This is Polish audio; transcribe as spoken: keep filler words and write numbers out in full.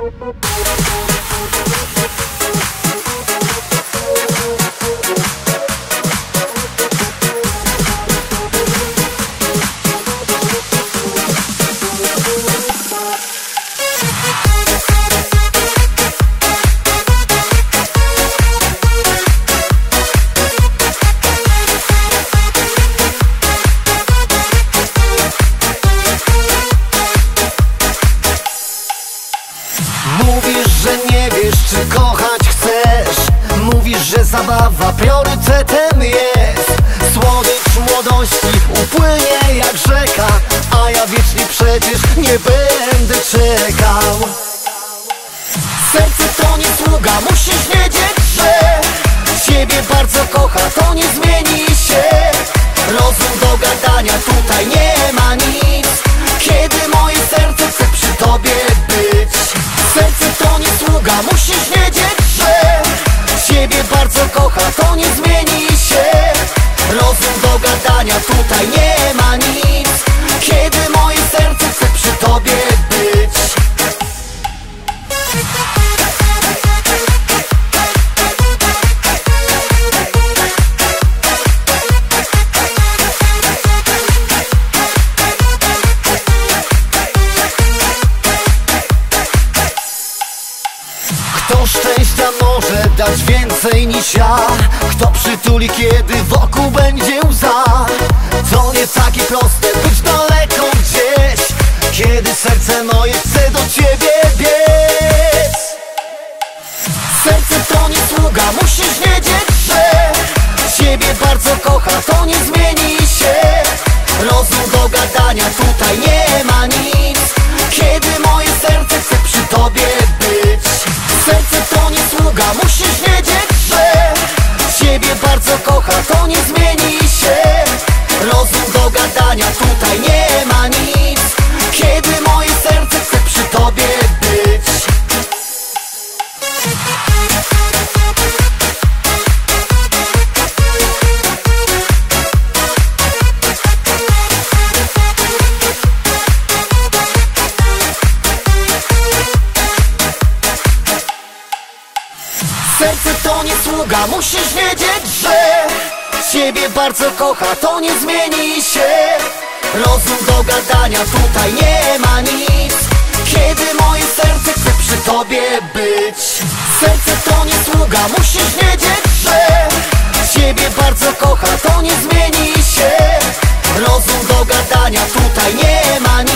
Mówisz, że nie wiesz, czy kochać chcesz. Mówisz, że zabawa priorytetem jest. Słodycz młodości upłynie jak rzeka, a ja wiecznie przecież nie będę czekał. Serce to nie sługa, musisz wiedzieć, że ciebie bardzo kocha, to nie zmieni się. Rozum do gadania, tutaj nie ma nic, kiedy moje serce chce przy tobie być. Serce to nie sługa, musisz wiedzieć, że ciebie bardzo kocha, to nie zmieni się. Rozum do gadania, tutaj nie ma nic, kiedy moje serce chce przy tobie być. Kto szczęścia może dać więcej niż ja? Kto przytuli, kiedy wokół będzie łza? To nie takie proste, być daleko gdzieś, kiedy serce moje chce do ciebie biec. Serce to nie sługa, musisz wiedzieć, że ciebie bardzo kocha, to nie zmieni się. Rozum do gadania, tutaj nie ma nic, kiedy moje serce chce przy tobie być. Serce to nie sługa, musisz wiedzieć, że ciebie bardzo kocha, to nie zmieni się. Rozum do gadania, tutaj nie ma nic, kiedy moje serce chce przy tobie być. Serce to nie sługa, musisz wiedzieć, że ciebie bardzo kocha, to nie zmieni się. Rozum do gadania, tutaj nie ma nic, kiedy moje serce chce przy tobie być. Serce to nie sługa, musisz wiedzieć, że ciebie bardzo kocha, to nie zmieni się. Rozum do gadania, tutaj nie ma nic.